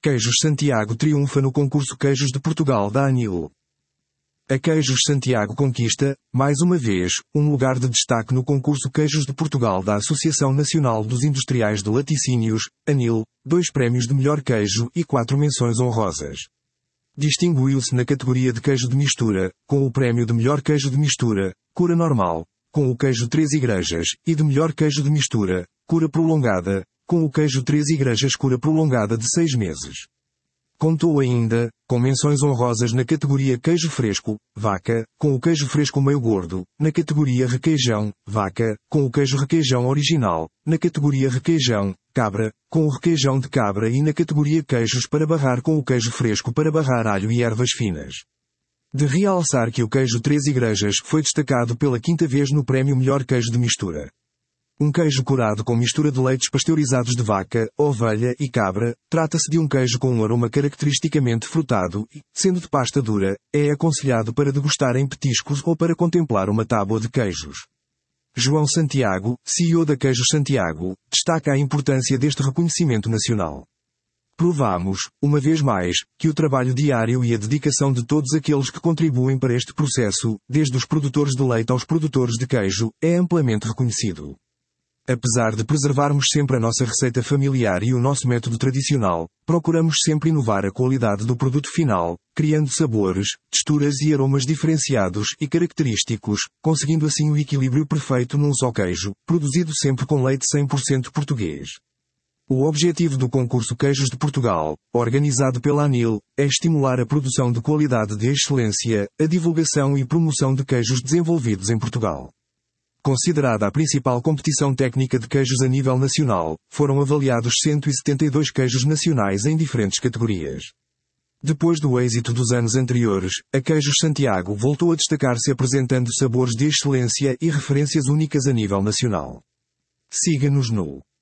Queijos Santiago triunfa no concurso Queijos de Portugal da ANIL. A Queijos Santiago conquista, mais uma vez, um lugar de destaque no concurso Queijos de Portugal da Associação Nacional dos Industriais de Laticínios, ANIL, 2 prémios de melhor queijo e 4 menções honrosas. Distinguiu-se na categoria de queijo de mistura, com o prémio de melhor queijo de mistura, cura normal, com o queijo 3 igrejas, e de melhor queijo de mistura, cura prolongada, com o queijo 3 igrejas cura prolongada de 6 meses. Contou ainda, com menções honrosas na categoria queijo fresco, vaca, com o queijo fresco meio gordo, na categoria requeijão, vaca, com o queijo requeijão original, na categoria requeijão, cabra, com o requeijão de cabra e na categoria queijos para barrar com o queijo fresco para barrar alho e ervas finas. De realçar que o queijo 3 igrejas foi destacado pela 5ª vez no prémio melhor queijo de mistura. Um queijo curado com mistura de leites pasteurizados de vaca, ovelha e cabra, trata-se de um queijo com um aroma caracteristicamente frutado e, sendo de pasta dura, é aconselhado para degustar em petiscos ou para contemplar uma tábua de queijos. João Santiago, CEO da Queijos Santiago, destaca a importância deste reconhecimento nacional. Provamos, uma vez mais, que o trabalho diário e a dedicação de todos aqueles que contribuem para este processo, desde os produtores de leite aos produtores de queijo, é amplamente reconhecido. Apesar de preservarmos sempre a nossa receita familiar e o nosso método tradicional, procuramos sempre inovar a qualidade do produto final, criando sabores, texturas e aromas diferenciados e característicos, conseguindo assim o equilíbrio perfeito num só queijo, produzido sempre com leite 100% português. O objetivo do concurso Queijos de Portugal, organizado pela ANIL, é estimular a produção de qualidade de excelência, a divulgação e promoção de queijos desenvolvidos em Portugal. Considerada a principal competição técnica de queijos a nível nacional, foram avaliados 172 queijos nacionais em diferentes categorias. Depois do êxito dos anos anteriores, a Queijos Santiago voltou a destacar-se apresentando sabores de excelência e referências únicas a nível nacional. Siga-nos no